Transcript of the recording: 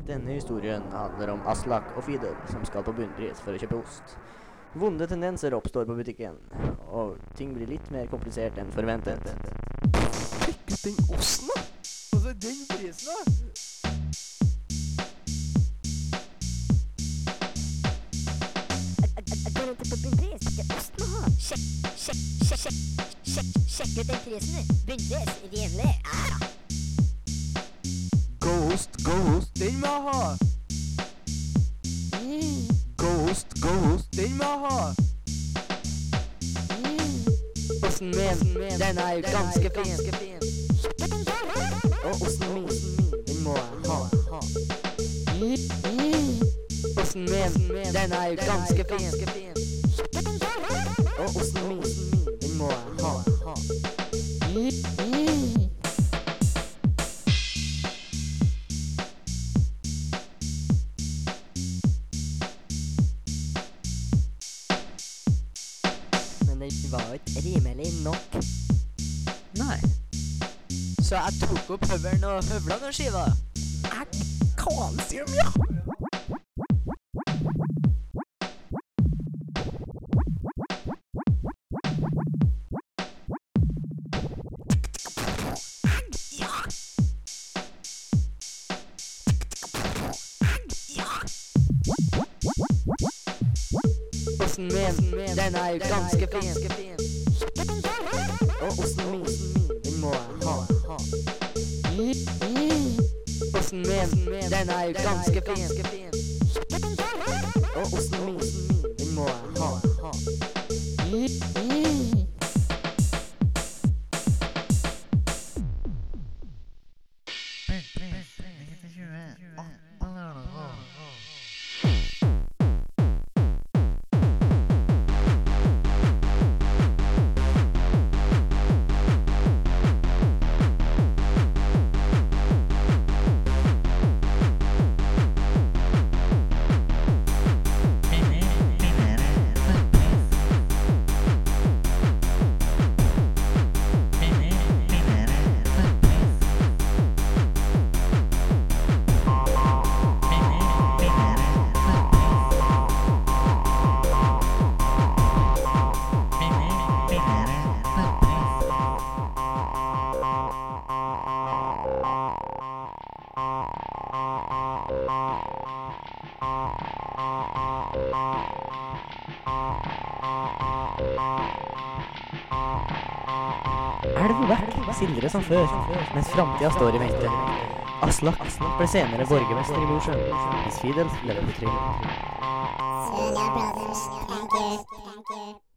Denne historien handler om Aslak og Fidel som skal på bunnpris for å kjøpe ost. Vonde tendenser oppstår på butikken, og ting blir litt mer komplisert enn forventet. Sjekk ut den osten da! Altså den prisen da! Går rundt på bunnpris, det er ost må ha. Sjekk ut den prisen. Bunnpris, rimelig. Ghost, den må jeg ha! Ghost, den må jeg ha! Osten min, den er jo ganske fin. Og osten min, den må jeg ha. Osten min, den er jo ganske fin. Og osten min, den må jeg ha. Men det var ikke rimelig nok. Nei. Så jeg tok opp høvelen og høvla den skiva. Kalsium, ja! Osten min, den er jo ganske fin. Og osten min, den må jeg ha. Osten min, den er jo ganske fin. Og osten min, den må jeg ha. Elv vekk, sildre som før, mens fremtiden står i vente. Aslak ble senere borgermester i Mosjøen, mens Fidel lever på trynet. Celia Brothers, thank you.